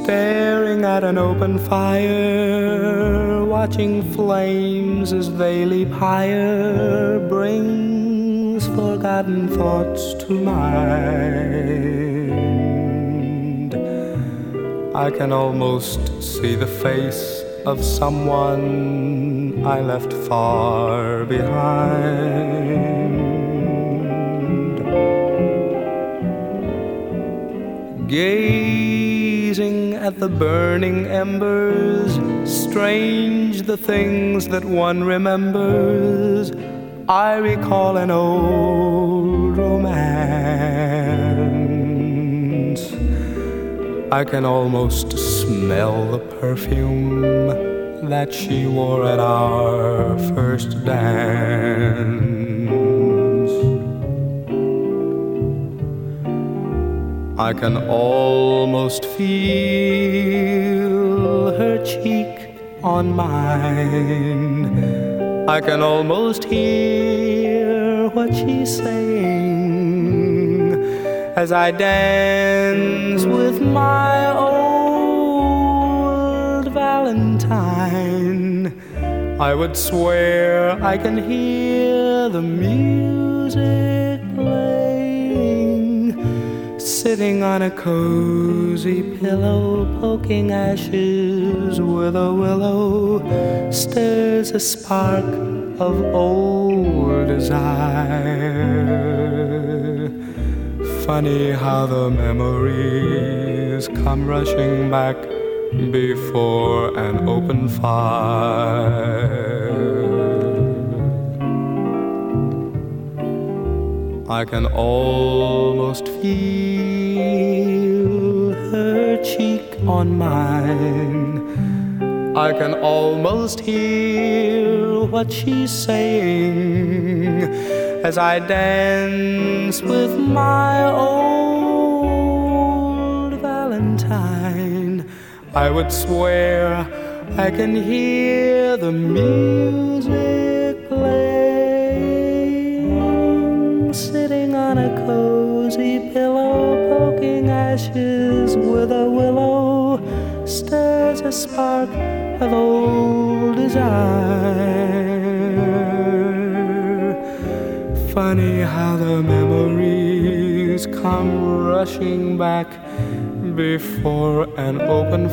staring at an open fire, watching flames as they leap higher, brings forgotten thoughts to mind. I can almost see the face of someone I left far behind. Gazing at the burning embers, strange the things that one remembers. I recall an old romance. I can almost smell the perfume that she wore at our first dance. I can almost feel her cheek on mine. I can almost hear what she's saying as I dance with my old Valentine. I would swear I can hear the music playing, sitting on a cozy pillow, poking ashes with a willow, stirs a spark of old desire. Funny how the memories come rushing back before an open fire. I can almost feel her cheek on mine. I can almost hear what she's saying as I dance with my old Valentine. I would swear I can hear the music playing, sitting on a cozy pillow, poking ashes with a willow, stirs a spark of old desire. Funny how the memories come rushing back before an open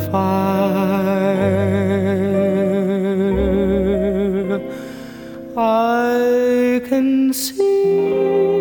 fire. I can see